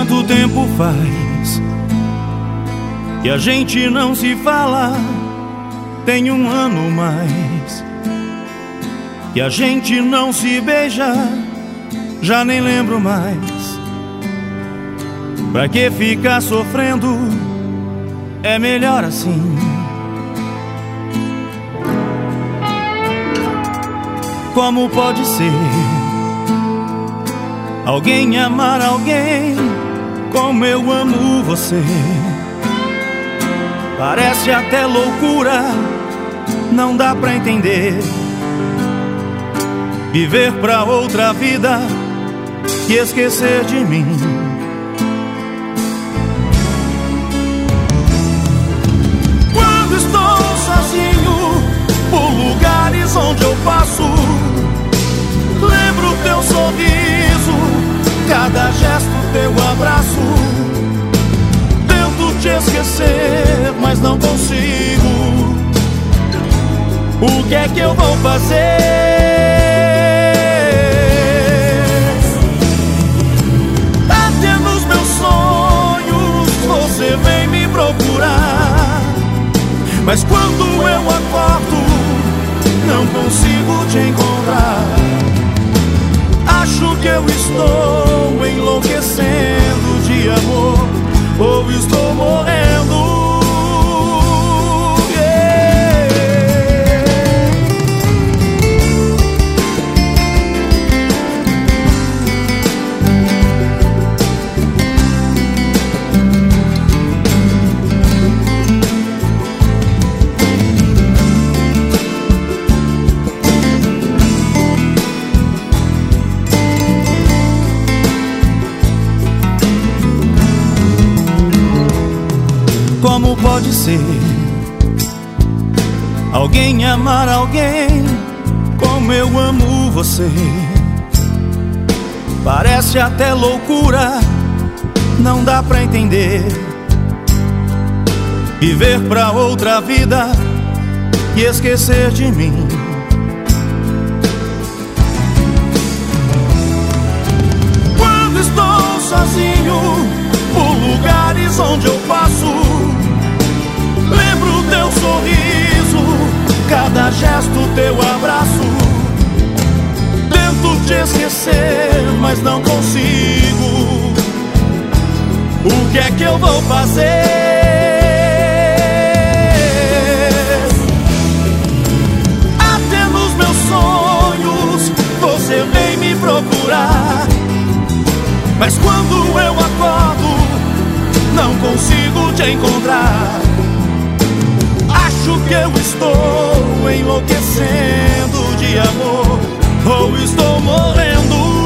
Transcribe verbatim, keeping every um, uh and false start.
Quanto tempo faz que a gente não se fala? Tem um ano mais que a gente não se beija, já nem lembro mais. Pra que ficar sofrendo? É melhor assim. Como pode ser alguém amar alguém como eu amo você? Parece até loucura, não dá pra entender. Viver pra outra vida e esquecer de mim. Quando estou sozinho por lugares onde eu passo, lembro teu sorriso, cada gesto, teu abraço. Tento te esquecer, mas não consigo. O que é que eu vou fazer? Até nos meus sonhos você vem me procurar, mas quando eu acordo não consigo te encontrar. Acho que eu estou enlouquecendo de amor, ou estou morrendo. Como pode ser alguém amar alguém como eu amo você? Parece até loucura, não dá pra entender. Viver pra outra vida e esquecer de mim. Quando estou sozinho por lugares onde eu passo, lembro teu sorriso, cada gesto, teu abraço. Tento te esquecer, mas não consigo. O que é que eu vou fazer? Até nos meus sonhos você vem me procurar, mas quando eu acordo não consigo te encontrar. Acho que eu estou enlouquecendo de amor, ou estou morrendo.